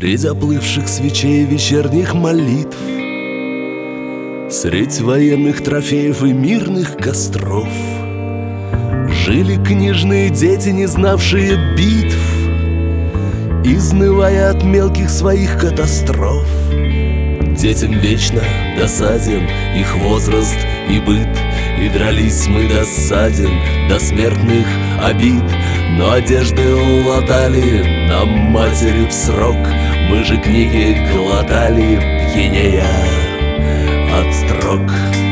Средь оплывших свечей вечерних молитв, средь военных трофеев и мирных костров жили книжные дети, не знавшие битв, изнывая от мелких своих катастроф. Детям вечно досаден их возраст и быт, и дрались мы досаден до смертных обид. Но одежды латали нам матери в срок, мы же книги глотали, пьянея от строк.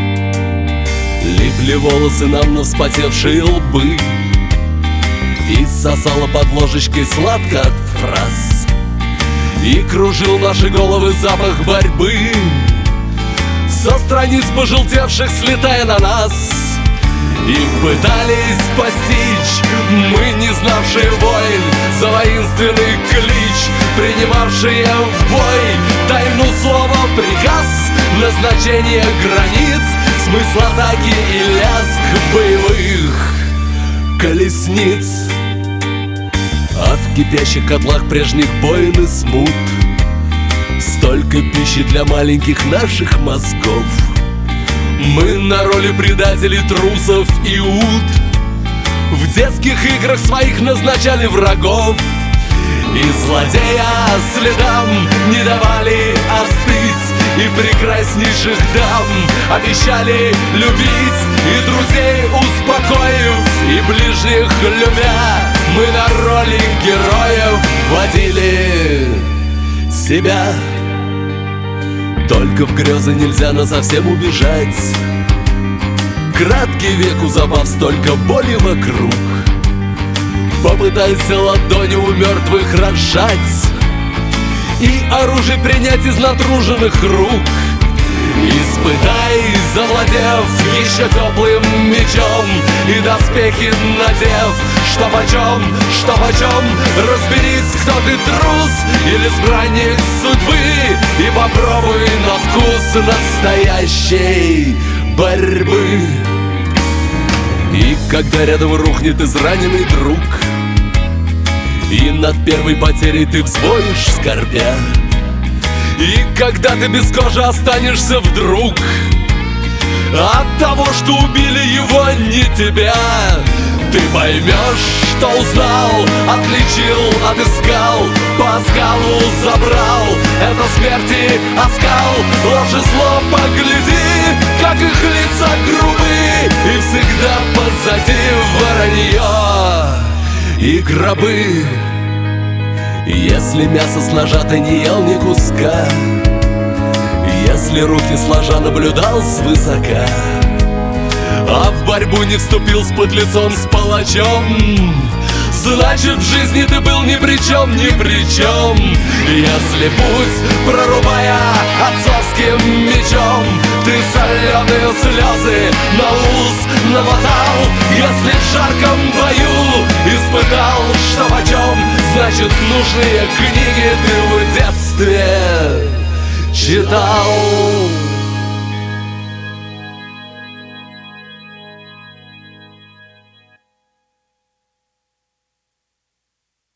Липли волосы нам на вспотевшие лбы, и сосала под ложечкой сладко от фраз, и кружил наши головы запах борьбы со страниц пожелтевших, слетая на нас. И пытались постичь мы, не знавшие войн, за воинственный клич, принимавшие в бой тайну слова, приказ, назначение границ, смысл атаки и лязг боевых колесниц. А в кипящих котлах прежних войн и смут столько пищи для маленьких наших мозгов. Мы на роли предателей, трусов и ут в детских играх своих назначали врагов, и злодея следам не давали остыть, и прекраснейших дам обещали любить, и друзей успокоив, и ближних любя, мы на роли героев водили себя. Только в грезы нельзя насовсем убежать, краткий век у забав, столько боли вокруг. Попытайся ладонью у мертвых разжать и оружие принять из натруженных рук. Испытай, завладев еще теплым мечом, и доспехи надев, что почем, разберись, кто ты, трус или избранник судьбы, и попробуй на вкус настоящей борьбы. И когда рядом рухнет израненный друг, и над первой потерей ты взвоишь, скорбя, и когда ты без кожи останешься вдруг от того, что убили его, не тебя, ты поймешь, что узнал, отличил, отыскал, по оскалу забрал. Это смерти оскал, ложь и зло, погляди, как их лица грубы, и всегда позади воронье и гробы. Если мясо с ножа ты не ел ни куска, если руки сложа наблюдал свысока, а в борьбу не вступил с подлецом, с палачом, значит, в жизни ты был ни при чем, ни при чем. Если путь, прорубая отцовским мечом, ты соленые слезы на ус намотал, если в жарком бою испытал, что почем, значит, нужные книги ты в детстве читал.